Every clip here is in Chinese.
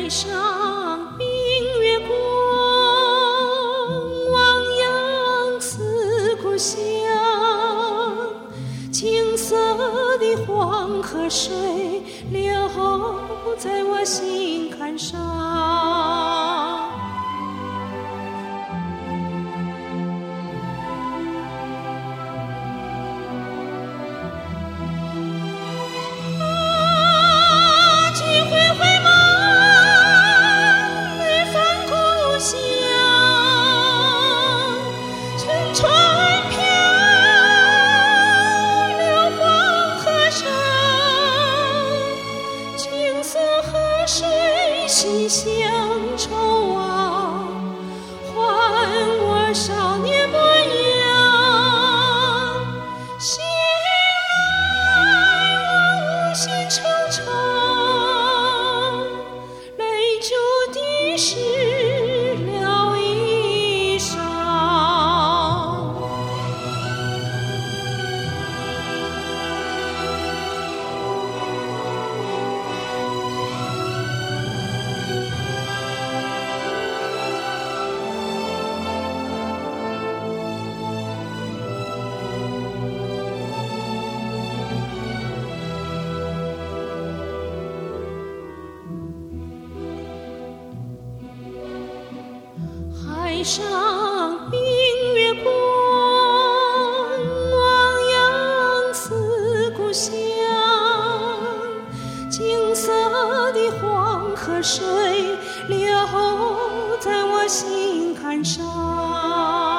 海上明月光，望杨思故乡。青色的黄河水流在我心坎上。心乡愁啊，还我少年模样。醒来我无限惆怅，泪珠滴湿了衣裳。海上明月光，望杨思故乡。金色的黄河水流在我心坎上。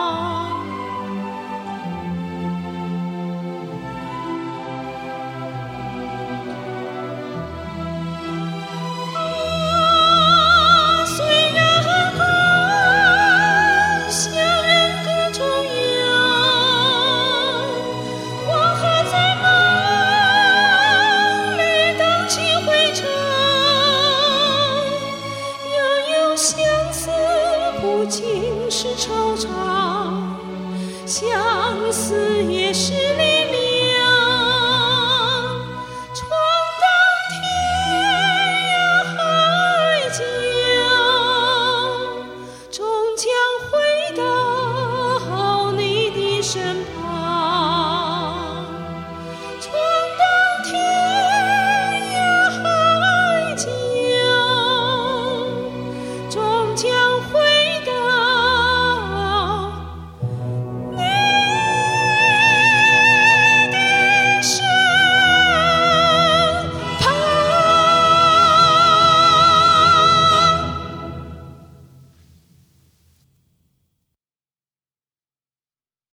不尽是惆怅，相思也是离别。